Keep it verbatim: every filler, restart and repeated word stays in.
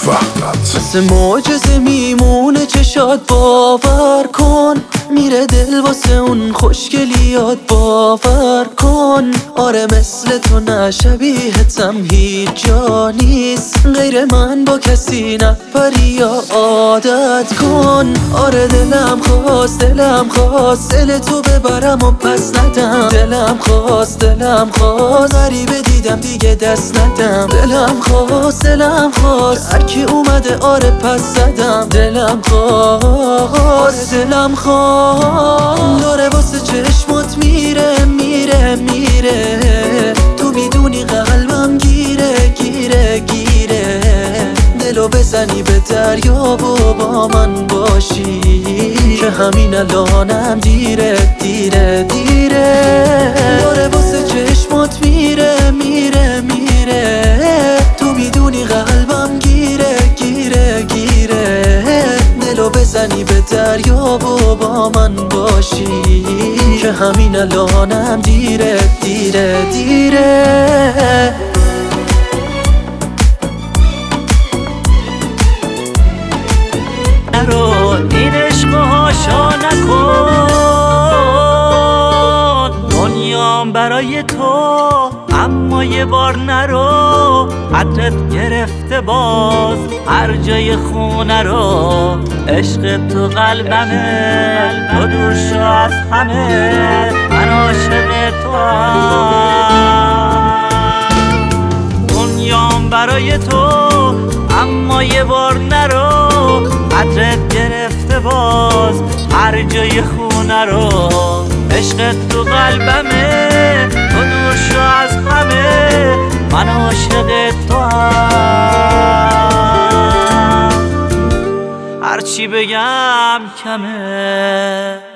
وحدت. مثل معجزه میمونه چشات باور کن، میره دل واسه اون خوشگلیات باور کن. آره مثل تو نه شبیهتم هیچ جا نیست، غیر من با کسی نپری یا عادت کن. آره دلم خواست دلم خواست دل تو ببرم و پس ندم. دلم خواست دلم خواست غریبه دیدم دیگه دست ندم. دلم خواست دلم خواست هرکی اومده آره پس زدم. دلم خواست دلم خواست داره واسه چشمات میره میره میره. تو میدونی قلبم گیره گیره گیره. دلو بزنی به دریا و با من باشی که همین الانم دیره دیره دیره. داره واسه چشمات میره میره میره. تو میدونی قلبم گیره گیره گیره. دلو بزنی به دریا و با من باشی که همین الانم دیره دیره دیره. نرو این عشق هاشا نکن، دنیام برای تو اما یه بار نرو. قدرت گرفته باز هر جای خونه رو، عشق تو قلبمه تو دور شو از همه. من عاشق تو هم، دنیام برای تو اما یه بار نرو. قدرت گرفته باز هر جای خونه رو، عشق تو قلبمه تو دور شو از همه. من عاشق تو هم، هرچی بگم کمه.